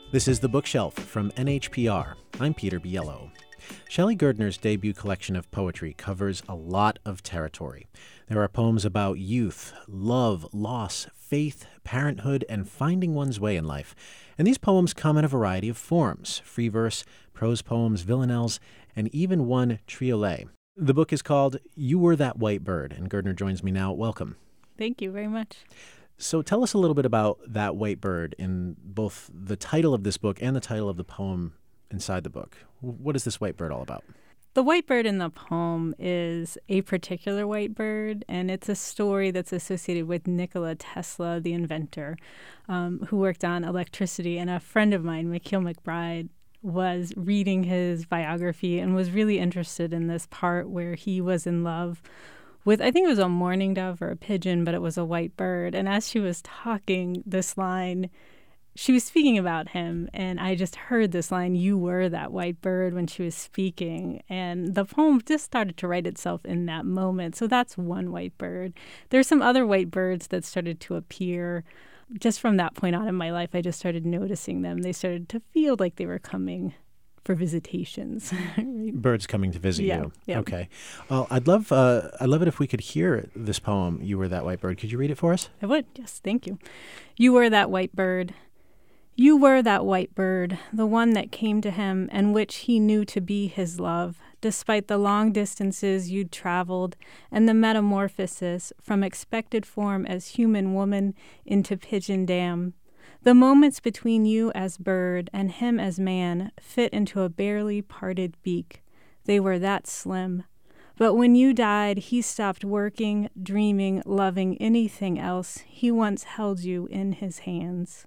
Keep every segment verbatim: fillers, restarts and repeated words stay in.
This is The Bookshelf from N H P R. I'm Peter Biello. Shelley Gerdner's debut collection of poetry covers a lot of territory. There are poems about youth, love, loss, faith, parenthood, and finding one's way in life. And these poems come in a variety of forms: free verse, prose poems, villanelles, and even one triolet. The book is called You Were That White Bird, and Gerdner joins me now. Welcome. Thank you very much. So tell us a little bit about that white bird in both the title of this book and the title of the poem inside the book. What is this white bird all about? The white bird in the poem is a particular white bird, and it's a story that's associated with Nikola Tesla, the inventor, um, who worked on electricity. And a friend of mine, Mikhail McBride, was reading his biography and was really interested in this part where he was in love with, I think it was a mourning dove or a pigeon, but it was a white bird. And as she was talking this line, she was speaking about him, and I just heard this line, "You were that white bird," when she was speaking. And the poem just started to write itself in that moment. So that's one white bird. There's some other white birds that started to appear. Just from that point on in my life, I just started noticing them. They started to feel like they were coming for visitations. Right? Birds coming to visit yeah, you. Yeah. Okay. Well, I'd love uh, I'd love it if we could hear this poem, You Were That White Bird. Could you read it for us? I would. Yes, thank you. You were that white bird. You were that white bird, the one that came to him and which he knew to be his love, despite the long distances you'd traveled and the metamorphosis from expected form as human woman into pigeon dam. The moments between you as bird and him as man fit into a barely parted beak. They were that slim. But when you died, he stopped working, dreaming, loving anything else. He once held you in his hands.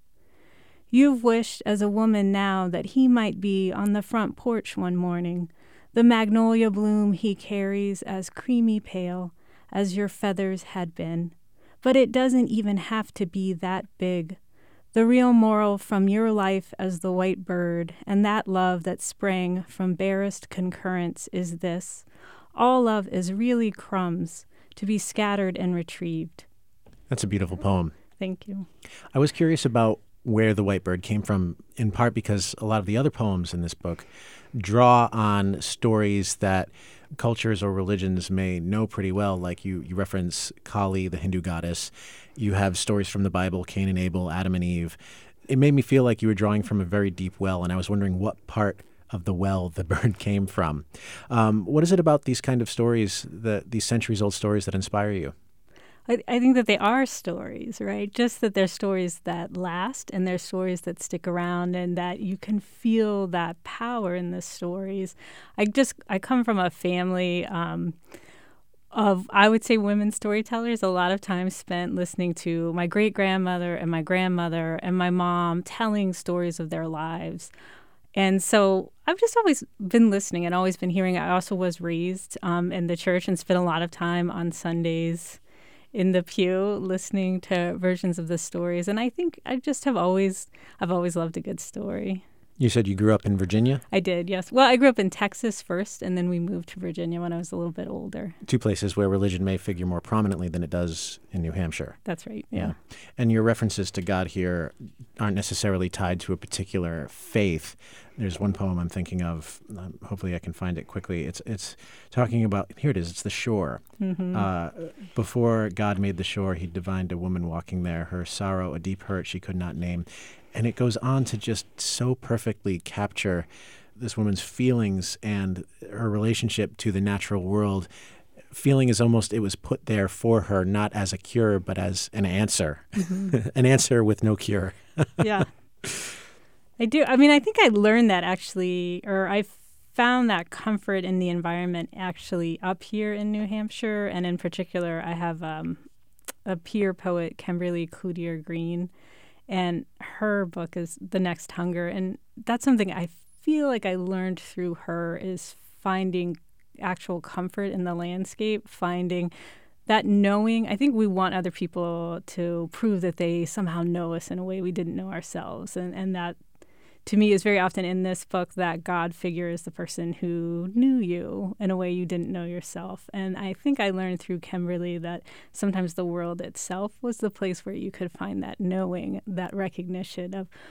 You've wished as a woman now that he might be on the front porch one morning, the magnolia bloom he carries as creamy pale as your feathers had been. But it doesn't even have to be that big. The real moral from your life as the white bird and that love that sprang from barest concurrence is this: all love is really crumbs to be scattered and retrieved. That's a beautiful poem. Thank you. I was curious about where the white bird came from, in part because a lot of the other poems in this book draw on stories that cultures or religions may know pretty well. Like you, you reference Kali, the Hindu goddess. You have stories from the Bible, Cain and Abel, Adam and Eve. It made me feel like you were drawing from a very deep well, and I was wondering what part of the well the bird came from. Um, what is it about these kind of stories, that these centuries-old stories, that inspire you? I, I think that they are stories, right? Just that they're stories that last and they're stories that stick around and that you can feel that power in the stories. I just, I come from a family um, of, I would say, women storytellers. A lot of time spent listening to my great-grandmother and my grandmother and my mom telling stories of their lives. And so I've just always been listening and always been hearing. I also was raised um, in the church and spent a lot of time on Sundays in the pew listening to versions of the stories. And I think I just have always, I've always loved a good story. You said you grew up in Virginia? I did, yes. Well, I grew up in Texas first, and then we moved to Virginia when I was a little bit older. Two places where religion may figure more prominently than it does in New Hampshire. That's right, yeah. yeah. And your references to God here aren't necessarily tied to a particular faith. There's one poem I'm thinking of. Um, hopefully I can find it quickly. It's it's talking about, here it is, it's the shore. Mm-hmm. Uh, before God made the shore, he divined a woman walking there, her sorrow, a deep hurt she could not name. And it goes on to just so perfectly capture this woman's feelings and her relationship to the natural world. Feeling is almost, it was put there for her, not as a cure, but as an answer. Mm-hmm. An answer with no cure. Yeah. I do. I mean, I think I learned that actually, or I found that comfort in the environment actually up here in New Hampshire. And in particular, I have um, a peer poet, Kimberly Cloutier Green, and her book is The Next Hunger. And that's something I feel like I learned through her, is finding actual comfort in the landscape, finding that knowing. I think we want other people to prove that they somehow know us in a way we didn't know ourselves. And, and that, to me, is very often in this book, that God figure is the person who knew you in a way you didn't know yourself. And I think I learned through Kimberly that sometimes the world itself was the place where you could find that knowing, that recognition of,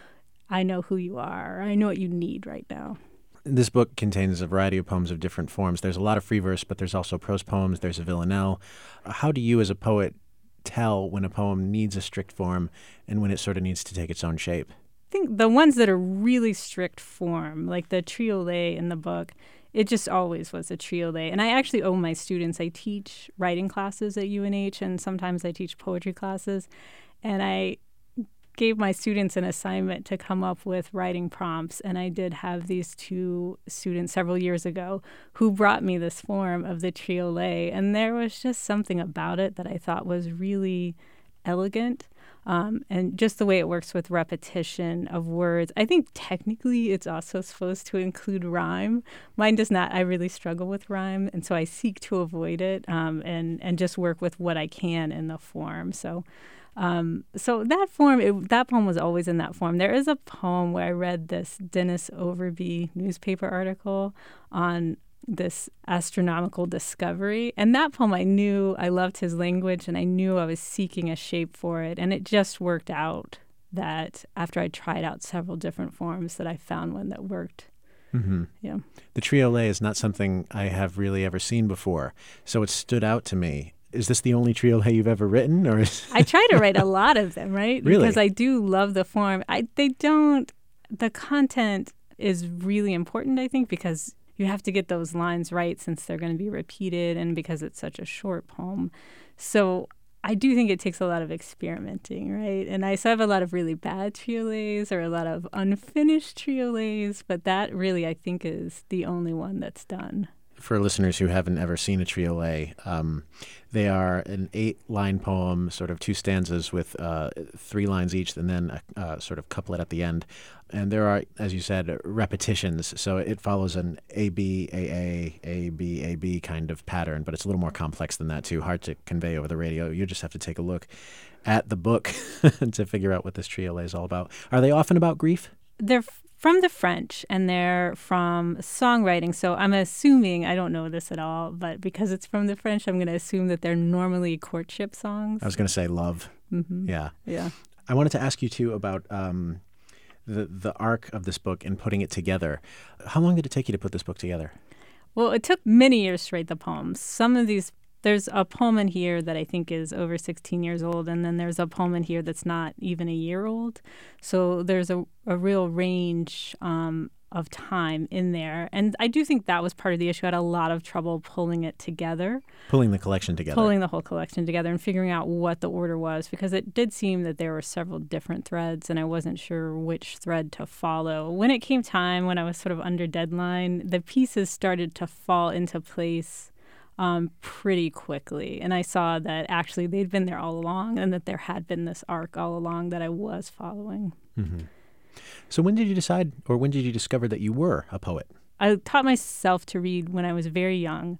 I know who you are. I know what you need right now. This book contains a variety of poems of different forms. There's a lot of free verse, but there's also prose poems. There's a villanelle. How do you as a poet tell when a poem needs a strict form and when it sort of needs to take its own shape? I think the ones that are really strict form, like the triolet in the book, it just always was a triolet. And I actually owe my students, I teach writing classes at U N H, and sometimes I teach poetry classes. And I gave my students an assignment to come up with writing prompts. And I did have these two students several years ago who brought me this form of the triolet. And there was just something about it that I thought was really elegant. Um, and just the way it works with repetition of words. I think technically it's also supposed to include rhyme. Mine does not. I really struggle with rhyme, and so I seek to avoid it um, and, and just work with what I can in the form. So um, so that form, it, that poem was always in that form. There is a poem where I read this Dennis Overby newspaper article on this astronomical discovery. And that poem, I knew I loved his language and I knew I was seeking a shape for it. And it just worked out that after I tried out several different forms that I found one that worked. Mm-hmm. Yeah. The triolet is not something I have really ever seen before, so it stood out to me. Is this the only triolet you've ever written, or is... I try to write a lot of them, right? Really? Because I do love the form. I they don't. The content is really important, I think, because you have to get those lines right since they're going to be repeated, and because it's such a short poem. So I do think it takes a lot of experimenting, right? And I so I have a lot of really bad triolets or a lot of unfinished triolets, but that really, I think, is the only one that's done. For listeners who haven't ever seen a triolet, um, they are an eight-line poem, sort of two stanzas with uh, three lines each, and then a uh, sort of couplet at the end. And there are, as you said, repetitions. So it follows an A B A A A B A B kind of pattern, but it's a little more complex than that too. Hard to convey over the radio. You just have to take a look at the book to figure out what this triolet is all about. Are they often about grief? They're from the French, and they're from songwriting. So I'm assuming, I don't know this at all, but because it's from the French, I'm going to assume that they're normally courtship songs. I was going to say love. Mm-hmm. Yeah. Yeah. I wanted to ask you, too, about um, the, the arc of this book and putting it together. How long did it take you to put this book together? Well, it took many years to write the poems. Some of these, there's a poem in here that I think is over sixteen years old, and then there's a poem in here that's not even a year old. So there's a, a real range um, of time in there. And I do think that was part of the issue. I had a lot of trouble pulling it together. Pulling the collection together. Pulling the whole collection together and figuring out what the order was, because it did seem that there were several different threads, and I wasn't sure which thread to follow. When it came time, when I was sort of under deadline, the pieces started to fall into place Um, pretty quickly. And I saw that actually they'd been there all along, and that there had been this arc all along that I was following. Mm-hmm. So when did you decide, or when did you discover that you were a poet? I taught myself to read when I was very young,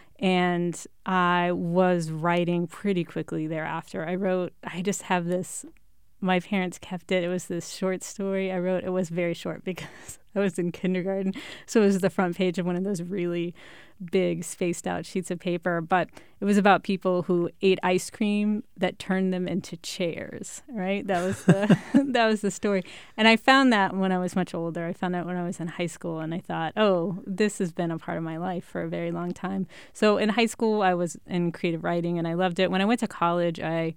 and I was writing pretty quickly thereafter. I wrote, I just have this, my parents kept it. It was this short story I wrote. It was very short because I was in kindergarten. So it was the front page of one of those really big spaced out sheets of paper. But it was about people who ate ice cream that turned them into chairs, right? That was the that was the story. And I found that when I was much older. I found that when I was in high school, and I thought, oh, this has been a part of my life for a very long time. So in high school, I was in creative writing, and I loved it. When I went to college, I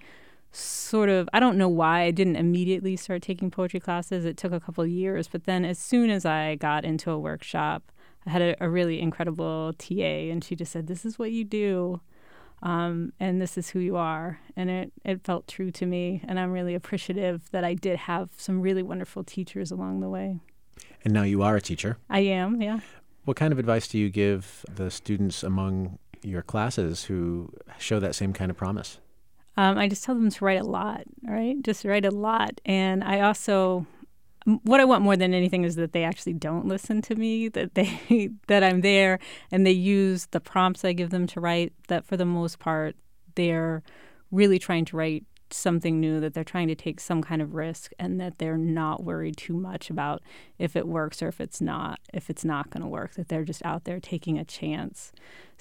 sort of, I don't know why I didn't immediately start taking poetry classes. It took a couple of years, but then as soon as I got into a workshop, I had a, a really incredible T A, and she just said, this is what you do, um, and this is who you are. And it, it felt true to me, and I'm really appreciative that I did have some really wonderful teachers along the way. And now you are a teacher. I am, yeah. What kind of advice do you give the students among your classes who show that same kind of promise? Um, I just tell them to write a lot, right? Just write a lot. And I also, what I want more than anything is that they actually don't listen to me, that they that I'm there and they use the prompts I give them to write, that for the most part, they're really trying to write something new, that they're trying to take some kind of risk, and that they're not worried too much about if it works or if it's not, if it's not going to work, that they're just out there taking a chance.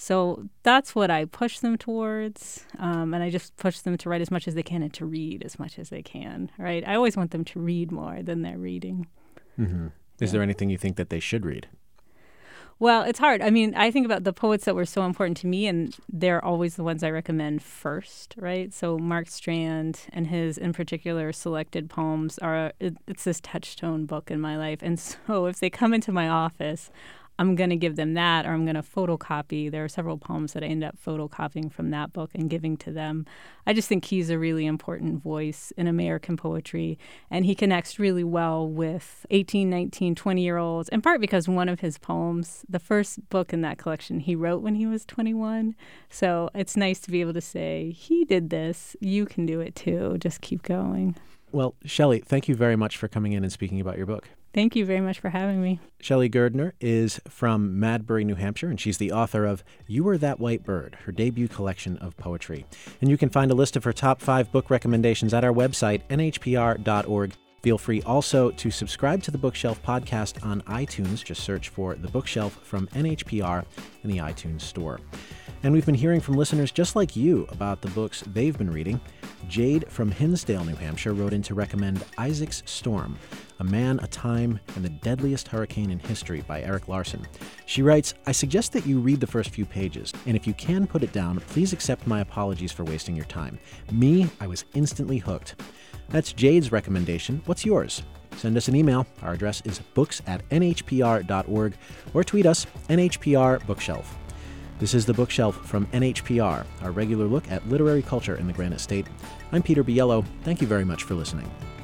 So that's what I push them towards, um, and I just push them to write as much as they can and to read as much as they can, right? I always want them to read more than they're reading. Mm-hmm. Is Yeah. there anything you think that they should read? Well, it's hard. I mean, I think about the poets that were so important to me, and they're always the ones I recommend first, right? So Mark Strand and his, in particular, selected poems are, it, it's this touchstone book in my life. And so if they come into my office, I'm going to give them that, or I'm going to photocopy. There are several poems that I end up photocopying from that book and giving to them. I just think he's a really important voice in American poetry, and he connects really well with eighteen, nineteen, twenty-year-olds, in part because one of his poems, the first book in that collection, he wrote when he was twenty-one. So it's nice to be able to say, he did this, you can do it too, just keep going. Well, Shelley, thank you very much for coming in and speaking about your book. Thank you very much for having me. Shelley Girdner is from Madbury, New Hampshire, and she's the author of You Were That White Bird, her debut collection of poetry. And you can find a list of her top five book recommendations at our website, N H P R dot org. Feel free also to subscribe to the Bookshelf podcast on iTunes. Just search for The Bookshelf from N H P R in the iTunes store. And we've been hearing from listeners just like you about the books they've been reading. Jade from Hinsdale, New Hampshire, wrote in to recommend Isaac's Storm, A Man, a Time, and the Deadliest Hurricane in History by Eric Larson. She writes, I suggest that you read the first few pages, and if you can put it down, please accept my apologies for wasting your time. Me, I was instantly hooked. That's Jade's recommendation. What's yours? Send us an email. Our address is books at N H P R dot org, or tweet us, N H P R Bookshelf. This is The Bookshelf from N H P R, our regular look at literary culture in the Granite State. I'm Peter Biello. Thank you very much for listening.